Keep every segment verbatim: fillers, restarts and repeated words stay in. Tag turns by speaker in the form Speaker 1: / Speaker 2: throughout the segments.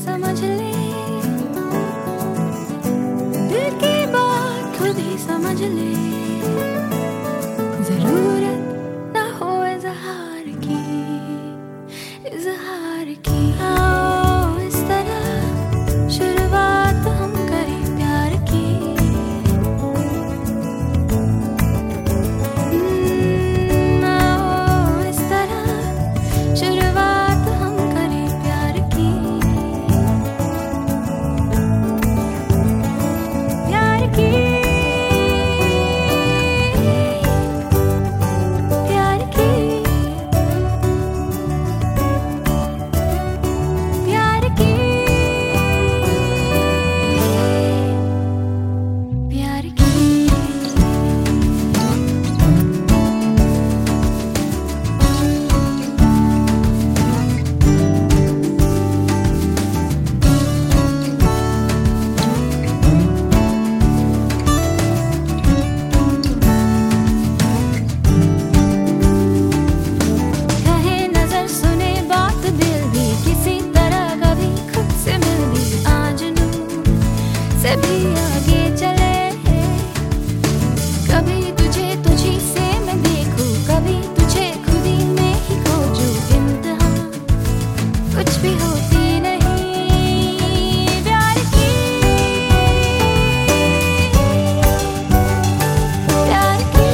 Speaker 1: समझ ले, दिल की बात खुद ही समझ ले, जरूरत ना हो इज़हार की, इज़हार की। आओ इस तरह शुरुआत हम करें प्यार की, आओ इस तरह शुरुआत हम करें प्यार की, प्यार की, प्यार की, प्यार की, प्यार की। कहे नजर सुने बात दिल भी, किसी तरह कभी खुद से मिल भी, आज नूर से भी आगे चले, कभी तुझे तुझी से मैं देखूं, कभी तुझे खुद ही में ही खोजूं, इंतहा कुछ भी होती नहीं प्यार की, प्यार की,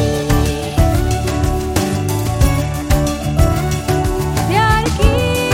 Speaker 1: प्यार की।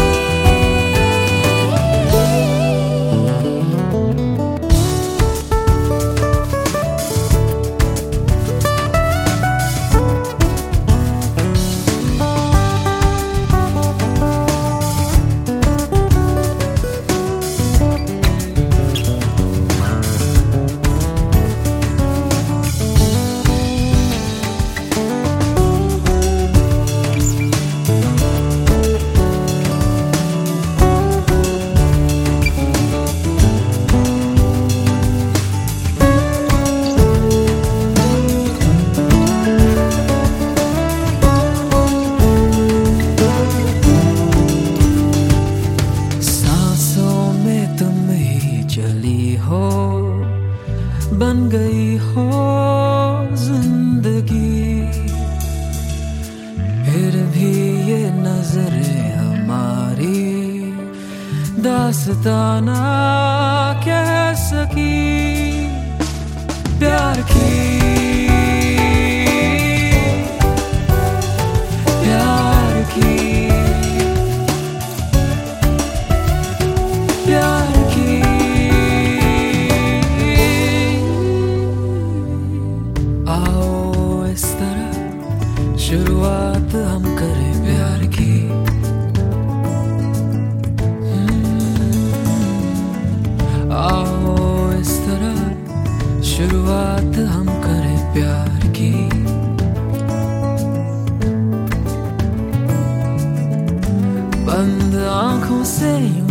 Speaker 2: सांसों में तुम ही चली हो, बन गई हो जिंदगी, फिर भी ये नजरें हमारी दास्ताना कह सकी प्यार की, प्यार की, प्यार की। आओ इस तरह शुरुआत हम करें प्यार की, हम्म, आओ इस तरह शुरुआत हम करें प्यार की, बंद आंखों से यूं